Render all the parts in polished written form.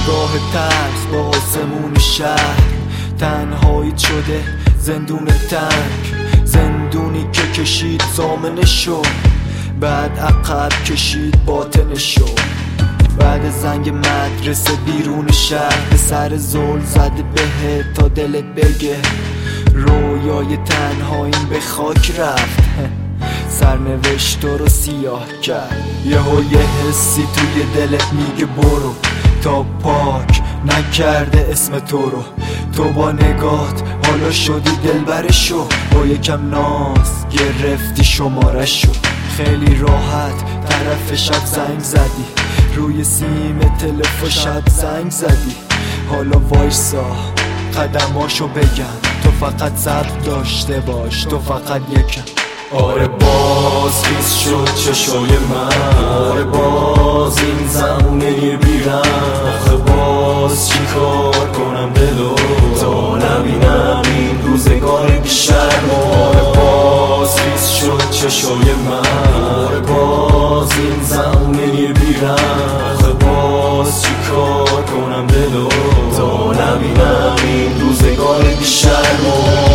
نگاه تلخ با آسمون شهر، تنهایی شده زندون تنگ، زندونی که کشید زامنشو، بعد عقب کشید باطنشو. بعد زنگ مدرسه بیرون شهر، به سر زل زده بهت تا دلت بگه رویای تنهاییم به خاک رفت. سرنوشت تو رو سیاه کرد، یه حسی توی دلت میگه برو، تا پاک نکرده اسم تو رو. تو با نگات حالا شدی دلبرشو، با یکم ناز گرفتی شمارشو. خیلی راحت طرف شب زنگ زدی، روی سیم تلفن شب زنگ زدی. حالا وایسا قدماشو بگم، تو فقط صبر داشته باش، تو فقط یکم. آره باز خیس شد چشای من، آره باز این زمونه بیرم. آخه باز چی کار کنم دلو تا نبینم این روزگار بیشرم. آره باز خیس شد چشای من، آره باز این زمونه بیرم. آخه باز چی کار کنم دلو تا نبینم این روزگار بیشرم.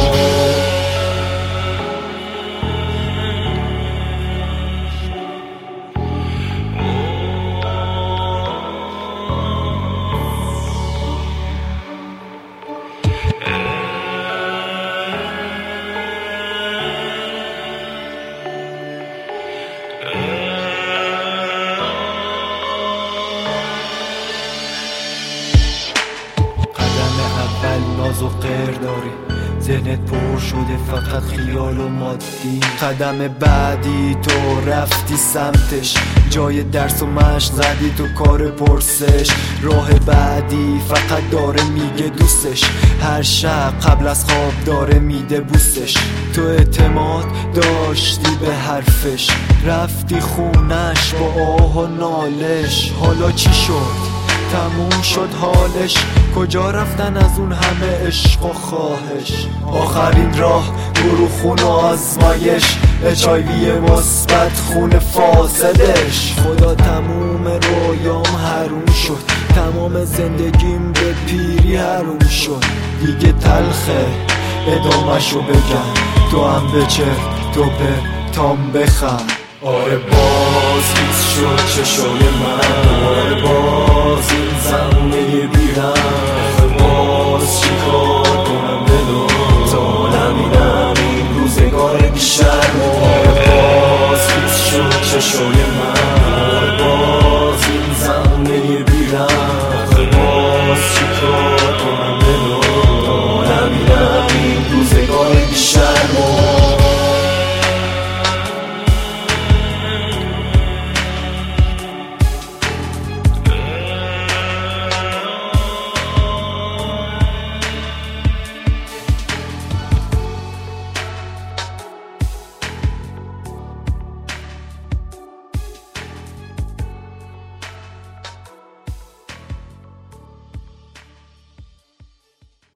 ناز و غیر داری، ذهنت پر شده فقط خیال و مادی. قدم بعدی تو رفتی سمتش، جای درس و مشق زدی تو کار پرسش. راه بعدی فقط داره میگه دوستش، هر شب قبل از خواب داره میده بوسش. تو اعتماد داشتی به حرفش، رفتی خونش با آه و نالش. حالا چی شد؟ تموم شد حالش، کجا رفتن از اون همه عشق و خواهش؟ آخرین راه گروه خون و آزمایش، HIV مثبت خون فاسدش. خدا تموم رویام حروم شد، تمام زندگیم به پیری حروم شد. دیگه تلخه ادامه‌شو بگم، تو هم بچر تو پر تام بخند. آره باز خیس شد چشای من، آره باز این زمونه بیرم. آره باز چی کار کنم دلو تا نبینم این روزگار بیشرم. آره باز خیس شد چشای من،